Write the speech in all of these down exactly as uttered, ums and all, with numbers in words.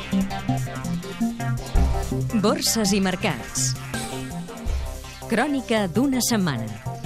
Borses i mercats. Crònica d'una setmana.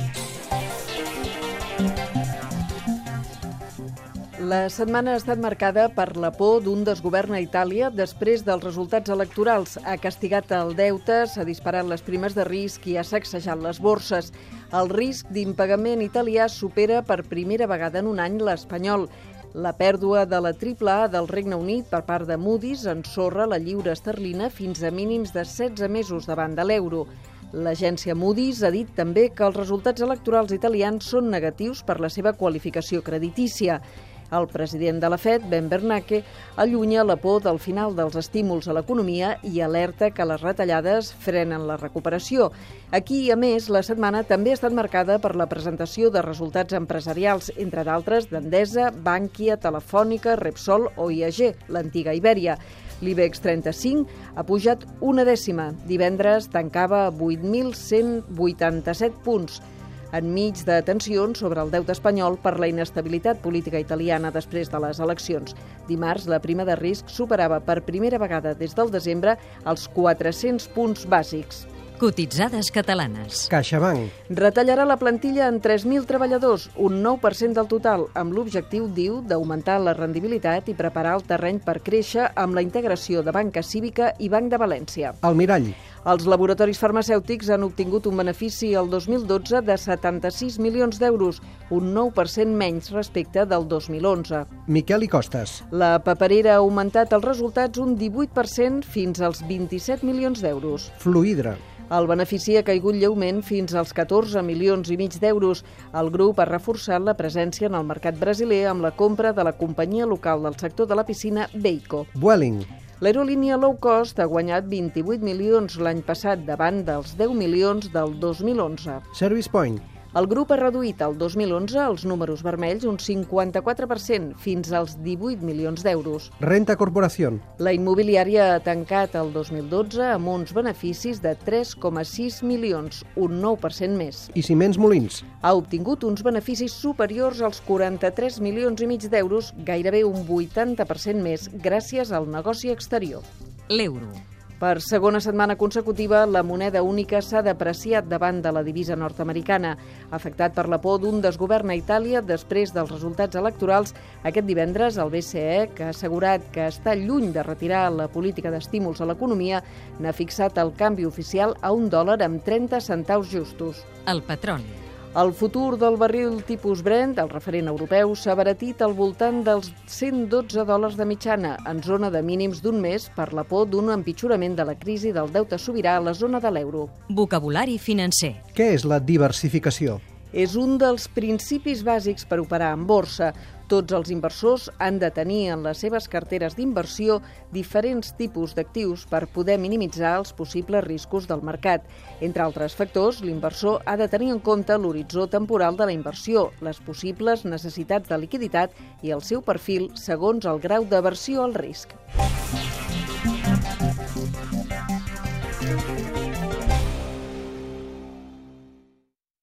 La setmana ha estat marcada per la por d'un desgovern a Itàlia després dels resultats electorals. Ha castigat el deute, s'ha disparat les primes de risc i ha sacsejat les borses. El risc d'impagament italià supera per primera vegada en un any l'espanyol. La pèrdua de la triple A del Regne Unit per part de Moody's ensorra la lliura esterlina fins a mínims de setze mesos davant de l'euro. L'agència Moody's ha dit també que els resultats electorals italians són negatius per la seva qualificació creditícia. El president de la Fed, Ben Bernanke, allunya la por del final dels estímuls a l'economia i alerta que les retallades frenen la recuperació. Aquí, a més, la setmana també ha estat marcada per la presentació de resultats empresarials, entre d'altres d'Endesa, Bankia, Telefònica, Repsol o I A G, l'antiga Ibèria. L'IBEX trenta-cinc ha pujat una dècima. Divendres tancava a vuit mil cent vuitanta-set punts. Enmig de tensions sobre el deute espanyol per la inestabilitat política italiana després de les eleccions. Dimarts, la prima de risc superava per primera vegada des del desembre els quatre-cents punts bàsics. Cotitzades catalanes. CaixaBank retallarà la plantilla en tres mil treballadors, un nou per cent del total, amb l'objectiu, diu, d'augmentar la rendibilitat i preparar el terreny per créixer amb la integració de Banca Cívica i Banc de València. Almirall. Els laboratoris farmacèutics han obtingut un benefici el dos mil dotze de setanta-sis milions d'euros, un nou per cent menys respecte del dos mil onze. Miquel i Costes. La paperera ha augmentat els resultats un divuit per cent fins als vint-i-set milions d'euros. Fluidra. El benefici ha caigut lleument fins als catorze milions i mig d'euros. El grup ha reforçat la presència en el mercat brasiler amb la compra de la companyia local del sector de la piscina Beico. Vueling. L'aerolínia low cost ha guanyat vint-i-vuit milions l'any passat davant dels deu milions del dos mil onze. Service Point. El grup ha reduït el dos mil onze els números vermells un cinquanta-quatre per cent fins als divuit milions d'euros. Renta Corporación. La immobiliària ha tancat el dos mil dotze amb uns beneficis de tres coma sis milions, un nou per cent més. I Ciments Molins. Ha obtingut uns beneficis superiors als quaranta-tres milions i mig d'euros, gairebé un vuitanta per cent més, gràcies al negoci exterior. L'euro. Per segona setmana consecutiva, la moneda única s'ha depreciat davant de la divisa nord-americana. Afectat per la por d'un desgovern a Itàlia després dels resultats electorals, aquest divendres el B C E, que ha assegurat que està lluny de retirar la política d'estímuls a l'economia, n'ha fixat el canvi oficial a un dòlar amb trenta centaus justos. El petroli. El futur del barril tipus Brent, el referent europeu, s'ha abaratit al voltant dels cent dotze dòlars de mitjana, en zona de mínims d'un mes per la por d'un empitjorament de la crisi del deute sobirà a la zona de l'euro. Vocabulari financer. Què és la diversificació? És un dels principis bàsics per operar en borsa. Tots els inversors han de tenir en les seves carteres d'inversió diferents tipus d'actius per poder minimitzar els possibles riscos del mercat. Entre altres factors, l'inversor ha de tenir en compte l'horitzó temporal de la inversió, les possibles necessitats de liquiditat i el seu perfil segons el grau d'aversió al risc.